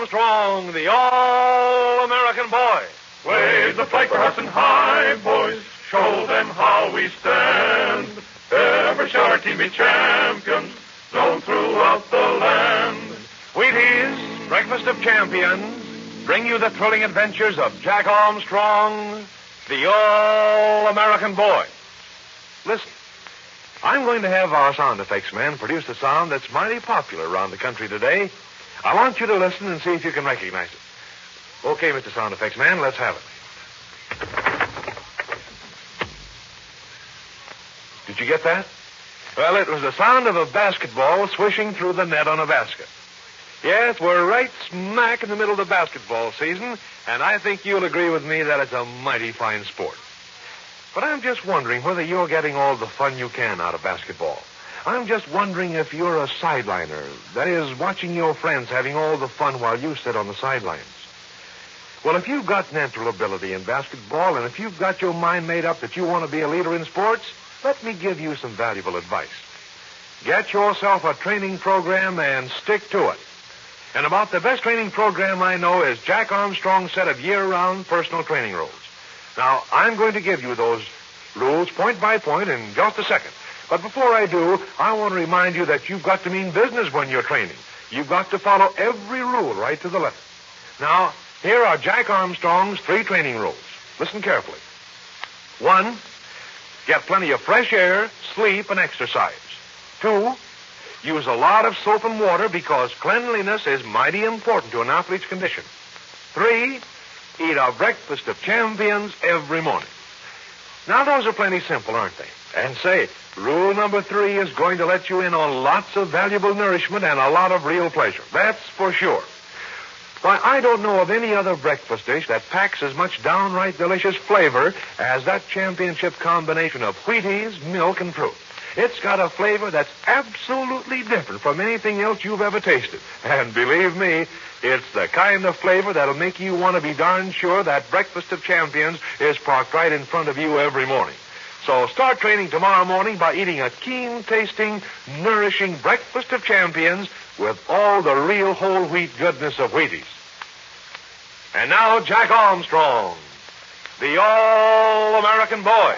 Armstrong, the All-American Boy. Wave the flag for Hudson High, boys. Show them how we stand. Ever shall our team be champions, known throughout the land. Wheaties, Breakfast of Champions, bring you the thrilling adventures of Jack Armstrong, the All-American Boy. Listen, I'm going to have our sound effects man produce a sound that's mighty popular around the country today. I want you to listen and see if you can recognize it. Okay, Mr. Sound Effects Man, let's have it. Did you get that? Well, it was the sound of a basketball swishing through the net on a basket. Yes, we're right smack in the middle of the basketball season, and I think you'll agree with me that it's a mighty fine sport. But I'm just wondering whether you're getting all the fun you can out of basketball. I'm just wondering if you're a sideliner, that is, watching your friends having all the fun while you sit on the sidelines. Well, if you've got natural ability in basketball, and if you've got your mind made up that you want to be a leader in sports, let me give you some valuable advice. Get yourself a training program and stick to it. And about the best training program I know is Jack Armstrong's set of year-round personal training rules. Now, I'm going to give you those rules point by point in just a second. But before I do, I want to remind you that you've got to mean business when you're training. You've got to follow every rule right to the letter. Now, here are Jack Armstrong's 3 training rules. Listen carefully. 1, get plenty of fresh air, sleep, and exercise. 2, use a lot of soap and water because cleanliness is mighty important to an athlete's condition. 3, eat a breakfast of champions every morning. Now, those are plenty simple, aren't they? And say, rule number 3 is going to let you in on lots of valuable nourishment and a lot of real pleasure. That's for sure. Why, I don't know of any other breakfast dish that packs as much downright delicious flavor as that championship combination of Wheaties, milk, and fruit. It's got a flavor that's absolutely different from anything else you've ever tasted. And believe me, it's the kind of flavor that'll make you want to be darn sure that Breakfast of Champions is parked right in front of you every morning. So start training tomorrow morning by eating a keen-tasting, nourishing Breakfast of Champions with all the real whole wheat goodness of Wheaties. And now, Jack Armstrong, the All-American Boy.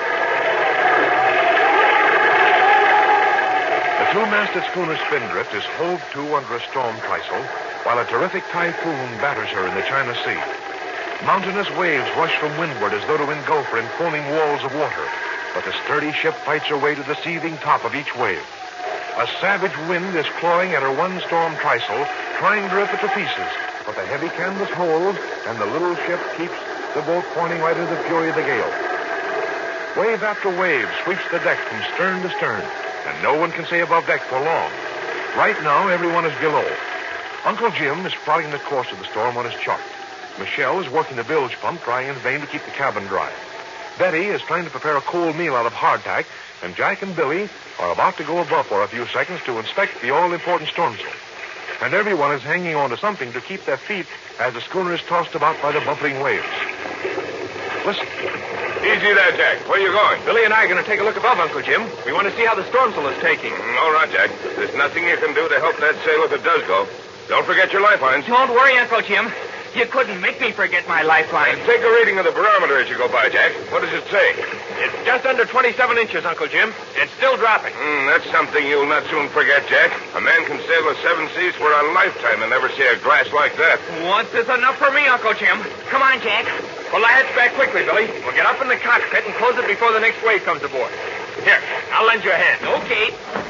The two-masted schooner Spindrift is hove to under a storm trysail while a terrific typhoon batters her in the China Sea. Mountainous waves rush from windward as though to engulf her in foaming walls of water, but the sturdy ship fights her way to the seething top of each wave. A savage wind is clawing at her one-storm trysail, trying to rip it to pieces, but the heavy canvas holds, and the little ship keeps the boat pointing right into the fury of the gale. Wave after wave sweeps the deck from stern to stern, and no one can stay above deck for long. Right now, everyone is below. Uncle Jim is plotting the course of the storm on his chart. Michelle is working the bilge pump, trying in vain to keep the cabin dry. Betty is trying to prepare a cold meal out of hardtack, and Jack and Billy are about to go above for a few seconds to inspect the all-important storm zone. And everyone is hanging on to something to keep their feet as the schooner is tossed about by the buffeting waves. Listen. Easy there, Jack. Where are you going? Billy and I are going to take a look above, Uncle Jim. We want to see how the storm zone is taking. All right, Jack. There's nothing you can do to help that sail if it does go. Don't forget your lifelines. Don't worry, Uncle Jim. You couldn't make me forget my lifeline. Take a reading of the barometer as you go by, Jack. What does it say? It's just under 27 inches, Uncle Jim. It's still dropping. That's something you'll not soon forget, Jack. A man can sail the 7 seas for a lifetime and never see a glass like that. Once is enough for me, Uncle Jim. Come on, Jack. Pull the hatch back quickly, Billy. We'll get up in the cockpit and close it before the next wave comes aboard. Here, I'll lend you a hand. Okay.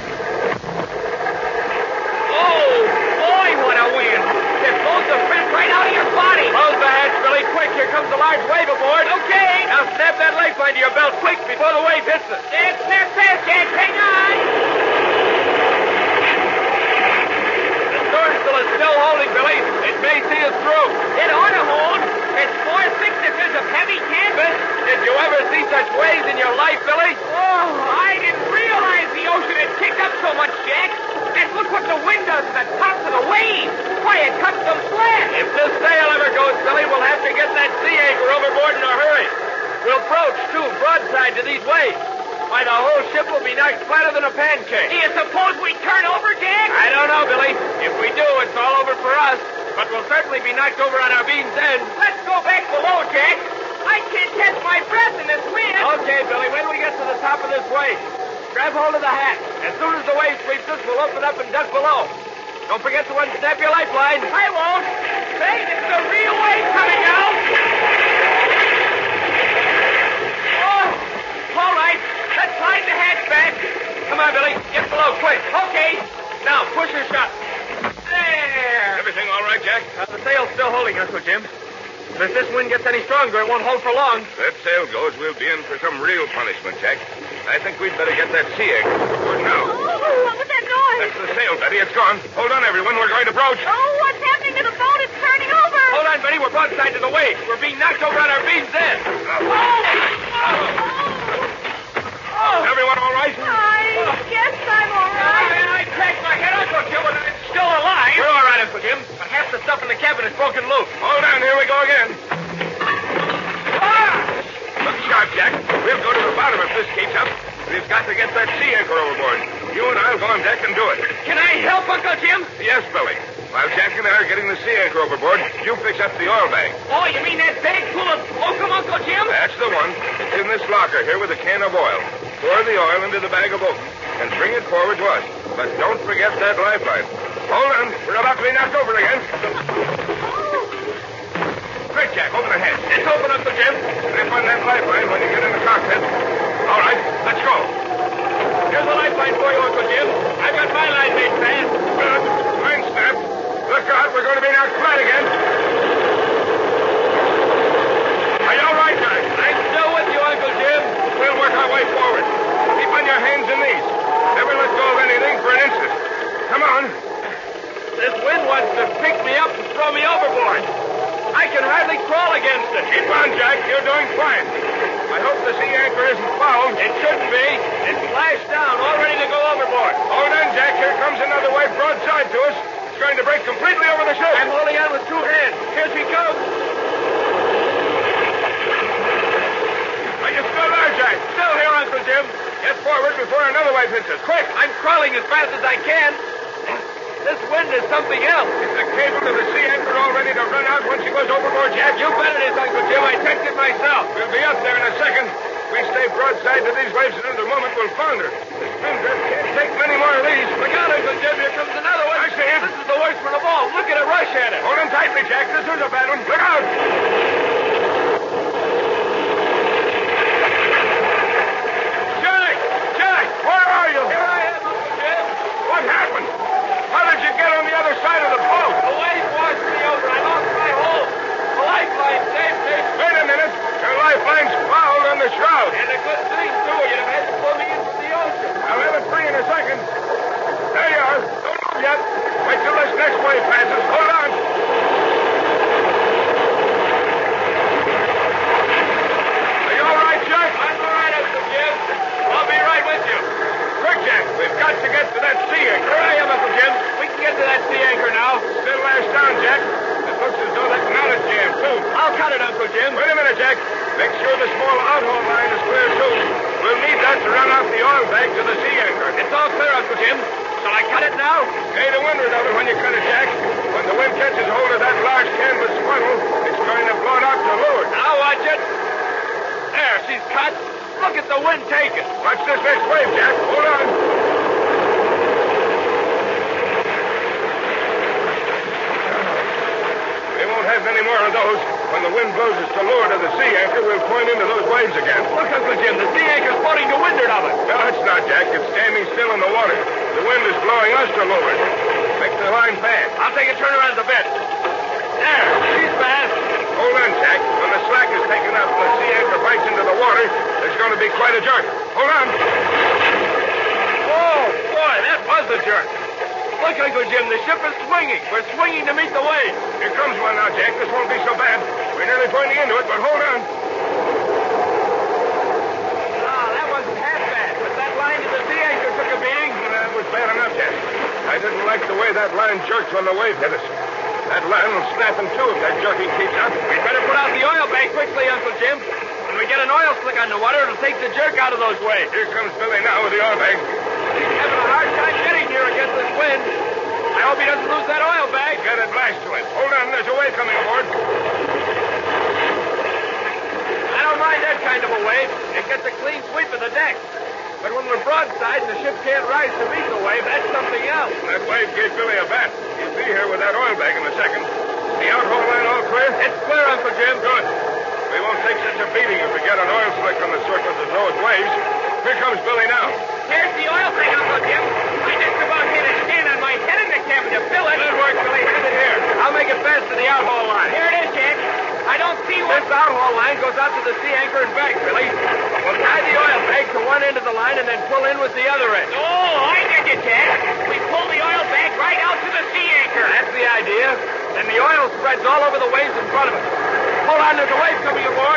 Oh, boy, what a wind. It blows the breath right out of your body. Close the hatch, Billy. Quick, here comes a large wave aboard. Okay. Now snap that lifeline to your belt quick before the wave hits us. Snap fast, Jack. Hang on. The sternsail is still holding, Billy. It may see us through. It ought to hold. It's 4 thicknesses of heavy canvas. Did you ever see such waves in your life, Billy? Oh, I didn't realize the ocean had kicked up so much, Jack. And look what the wind does to the tops of the waves. Why, it cuts them flat. If this sail ever goes, Billy, we'll have to get that sea anchor overboard in a hurry. We'll approach, too, broadside to these waves. Why, the whole ship will be knocked flatter than a pancake. Do you suppose we turn over, Jack? I don't know, Billy. If we do, it's all over for us. but we'll certainly be knocked over on our beam's end. Let's go back below, Jack. I can't catch my breath in this wind. Okay, Billy, when we get to the top of this wave, grab hold of the hat. As soon as the wave sweeps us, we'll open up and duck below. Don't forget to unsnap your lifeline. I won't. Say, it's the real wave coming out. Oh, all right. Let's slide the hatch back. Come on, Billy. Get below, quick. Okay. Now, push her shut. There. Everything all right, Jack? The sail's still holding, Uncle Jim. But if this wind gets any stronger, it won't hold for long. That sail goes, we'll be in for some real punishment, Jack. I think we'd better get that sea anchor overboard now. Oh, what was that noise? That's the sail, Betty. It's gone. Hold on, everyone. We're going to broach. Oh, what's happening to the boat? It's turning over. Hold on, Betty. We're broadside to the waves. We're being knocked over on our beam's end. Is everyone all right? I guess I'm all right. I cracked my head, Uncle Jim, but it's still alive. We're all right, Uncle Jim. But half the stuff in the cabin is broken loose. Hold on. Here we go again. Look sharp, Jack. We'll go to the bottom if this keeps up. We've got to get that sea anchor overboard. You and I'll go on deck and do it. Can I help, Uncle Jim? Yes, Billy. While Jack and I are getting the sea anchor overboard, you fix up the oil bag. Oh, you mean that bag full of oakum, Uncle Jim? That's the one. It's in this locker here with a can of oil. Pour the oil into the bag of oakum and bring it forward to us. But don't forget that lifeline. Hold on. We're about to be knocked over again. Quick, Jack. Open the hatch. It's open, Uncle Jim. Slip on that lifeline when you get in the cockpit. All right. Let's go. Here's the lifeline for you, Uncle Jim. I've got my line made fast. Good. Line snapped. Look out. We're going to be knocked flat again. Are you all right, Jack? I'm still with you, Uncle Jim. We'll work our way forward. Keep on your hands and knees. Never let go of anything for an instant. Come on. This wind wants to pick me up and throw me overboard. I can hardly crawl against it. Keep on, Jack. You're doing fine. I hope the sea anchor isn't fouled. It shouldn't be. It's lashed down, all ready to go overboard. Hold on, Jack. Here comes another wave broadside to us. It's going to break completely over the ship. I'm holding on with two hands. Here she comes. Are you still there, Jack? Still here, Uncle Jim. Get forward before another wave hits us. Quick! I'm crawling as fast as I can. This wind is something else. Is the cable to the sea anchor all ready to run out once she goes overboard, Jack? You bet it is, Uncle Jim. I checked it myself. We'll be up there in a second. If we stay broadside to these waves in another moment, we'll founder. The spin drift can't take many more of these. Look out, Uncle Jim. Here comes another one. I see it. This is the worst one of all. Look at it rush at it. Hold him tightly, Jack. This is a bad one. Look out! Jack! Where are you? Here I am, Uncle Jim. What happened? How did you get on the other side of the boat? The wave washed me over. I lost my hold. The lifeline saved me. Wait a minute. Your lifeline's fouled on the shroud. And a good thing, too. You'd have had to pull me into the ocean. I'll have it free in a second. There you are. Don't move yet. Wait till this next wave passes. Hold on. Are you all right, Jack? I'm all right, Uncle Jim. I'll be right with you. Quick, Jack. We've got to get to that sea anchor. Here I am, Uncle Jim. We can get to that sea anchor now. Still lashed down, Jack. It looks as though that knot is jammed, too. I'll cut it, Uncle Jim. Wait a minute, Jack. Make sure the small out-haul line is clear, too. We'll need that to run off the oil bag to the sea anchor. It's all clear, Uncle Jim. Shall I cut it now? Stay to windward of it when you cut it, Jack. When the wind catches hold of that large canvas funnel, it's going to blow it out to leeward. Now watch it. There, she's cut. Look at the wind take it. Watch this next wave, Jack. Hold on. We won't have many more of those. When the wind blows us to leeward of the sea anchor, we'll point into those waves again. Look, Uncle Jim, the sea anchor's floating to windward of it. No, it's not, Jack. It's standing still in the water. The wind is blowing us to leeward. Make the line fast. I'll take a turn around the bit. There, she's fast. Hold on, Jack. When the slack is taken up and the sea anchor bites into the water, there's going to be quite a jerk. Hold on. Oh, boy, that was a jerk. Look, Uncle Jim, the ship is swinging. We're swinging to meet the wave. Here comes one now, Jack. This won't be so bad. We're nearly pointing into it, but hold on. Ah, that wasn't half bad. But that line to the sea anchor took a beating. That was bad enough, Jack. I didn't like the way that line jerked when the wave hit us. That line will snap in two if that jerking keeps up. We'd better put out the oil bag quickly, Uncle Jim. When we get an oil slick on the water, it'll take the jerk out of those waves. Here comes Billy now with the oil bag. He's having a hard time getting here against this wind. I hope he doesn't lose that oil bag. Get it, fast to it. Hold on, there's a wave coming aboard. I don't mind that kind of a wave. It gets a clean sweep of the deck. But when we're broadside and the ship can't rise to meet the wave, that's something else. That wave gave Billy a bat. He'll be here with that oil bag in a second. The outhaul line all clear? It's clear, Uncle Jim. Good. We won't take such a beating if we get an oil slick on the surface of those waves. Here comes Billy now. Here's the oil thing, Uncle Jim. I just about hit a stand on my head in the cabin to fill it. Good work, Billy. Hand it here. I'll make it fast to the outhaul line. Here it is, Jack. I don't see what... This outhaul line goes out to the sea anchor and back, Billy. We'll tie the oil bag to one end of the line and then pull in with the other end. Oh, I get you, Jack. We pull the oil bag right out to the sea anchor. That's the idea. Then the oil spreads all over the waves in front of us. Hold on, there's a wave coming aboard.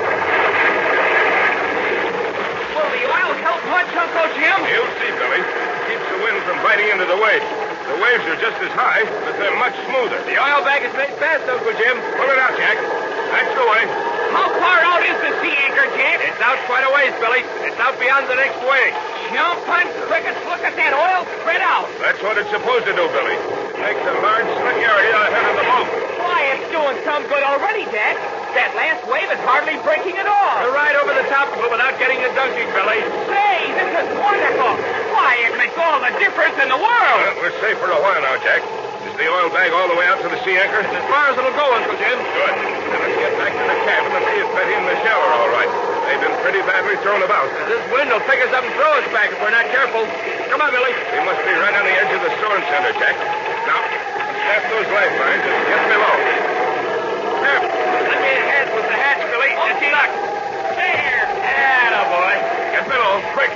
Will the oil help much, Uncle Jim? You'll see, Billy. Keeps the wind from biting into the waves. The waves are just as high, but they're much smoother. The oil bag is made fast, Uncle Jim. Pull it out, Jack. That's the way. How far out is the sea anchor, Jack? It's out quite a ways, Billy. It's out beyond the next wave. Jumping crickets, look at that oil spread out. That's what it's supposed to do, Billy. Makes a large slick area ahead of the boat. Why, it's doing some good already, Jack. That last wave is hardly breaking at all. We're right over the top of it without getting a dunking, Billy. Say, this is wonderful. Why, it makes all the difference in the world. Well, we're safe for a while now, Jack. Is the oil bag all the way out to the sea anchor? As far as it'll go, Uncle Jim. Good. Then let's get back to the cabin and see if Betty and Michelle are all right. They've been pretty badly thrown about. This wind will pick us up and throw us back if we're not careful. Come on, Billy. We must be right on the edge of the storm center, Jack. Now, snap those lifelines and get below. There. Let me ahead with the hatch, Billy. Just look. There. Attaboy. Get below, quick.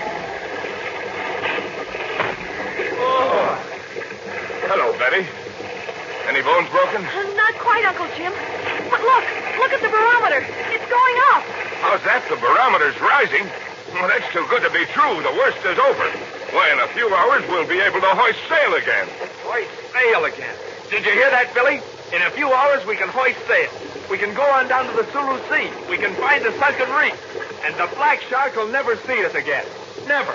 Oh. Hello, Betty. Any bones broken? Not quite, Uncle Jim. But look at the barometer. It's going up. How's that? The barometer's rising. Well, that's too good to be true. The worst is over. Why, in a few hours, we'll be able to hoist sail again. Hoist sail again. Did you hear that, Billy? In a few hours, we can hoist sail. We can go on down to the Sulu Sea. We can find the sunken reef. And the Black Shark will never see us again. Never.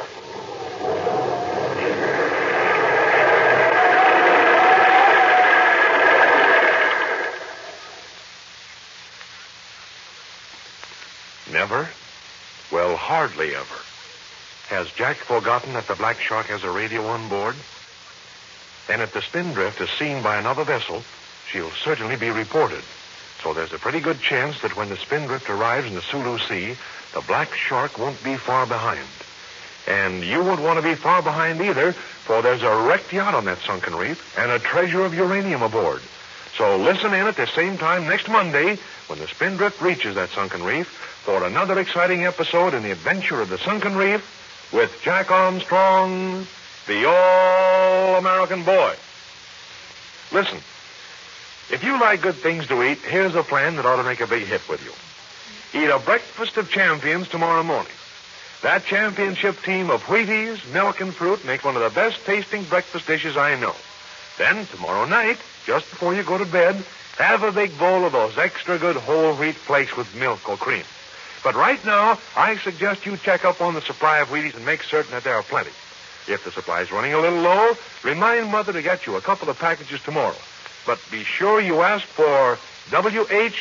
Never? Well, hardly ever. Has Jack forgotten that the Black Shark has a radio on board? Then if the Spindrift is seen by another vessel, she'll certainly be reported. So there's a pretty good chance that when the Spindrift arrives in the Sulu Sea, the Black Shark won't be far behind. And you won't want to be far behind either, for there's a wrecked yacht on that sunken reef and a treasure of uranium aboard. So listen in at the same time next Monday when the Spindrift reaches that sunken reef for another exciting episode in the adventure of the sunken reef with Jack Armstrong, the All-American Boy. Listen, if you like good things to eat, here's a plan that ought to make a big hit with you. Eat a breakfast of champions tomorrow morning. That championship team of Wheaties, milk, and fruit make one of the best tasting breakfast dishes I know. Then, tomorrow night, just before you go to bed, have a big bowl of those extra good whole wheat flakes with milk or cream. But right now, I suggest you check up on the supply of Wheaties and make certain that there are plenty. If the supply's running a little low, remind Mother to get you a couple of packages tomorrow. But be sure you ask for Wheaties,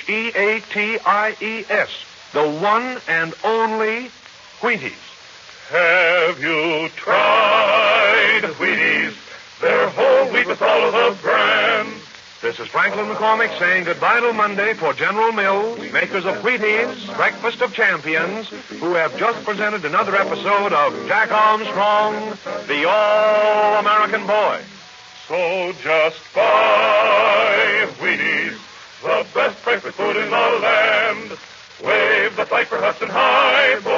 the one and only Wheaties. Have you tried Wheaties? They're whole wheat with all of the bran. This is Franklin McCormick saying goodbye till Monday for General Mills, makers of Wheaties, Breakfast of Champions, who have just presented another episode of Jack Armstrong, the All-American Boy. So just buy Wheaties, the best breakfast food in the land. Wave the flag for Hudson High, boys.